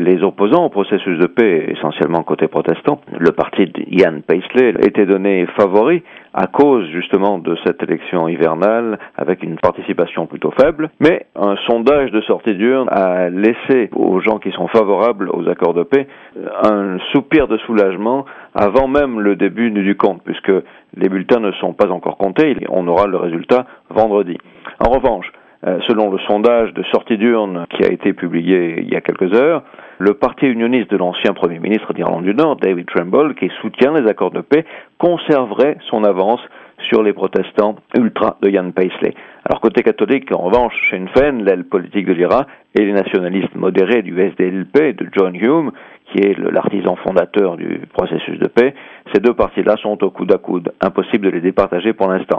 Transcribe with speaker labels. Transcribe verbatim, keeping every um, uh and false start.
Speaker 1: les opposants au processus de paix, essentiellement côté protestant, le parti de Ian Paisley, était donné favori à cause justement de cette élection hivernale avec une participation plutôt faible. Mais un sondage de sortie d'urne a laissé aux gens qui sont favorables aux accords de paix un soupir de soulagement avant même le début du compte, puisque les bulletins ne sont pas encore comptés. On aura le résultat vendredi. En revanche, selon le sondage de sortie d'urne qui a été publié il y a quelques heures, le parti unioniste de l'ancien Premier ministre d'Irlande du Nord, David Trimble, qui soutient les accords de paix, conserverait son avance sur les protestants ultra de Ian Paisley. Alors côté catholique, en revanche, Sinn Féin, l'aile politique de l'I R A, et les nationalistes modérés du S D L P de John Hume, qui est l'artisan fondateur du processus de paix, ces deux partis-là sont au coude à coude. Impossible de les départager pour l'instant.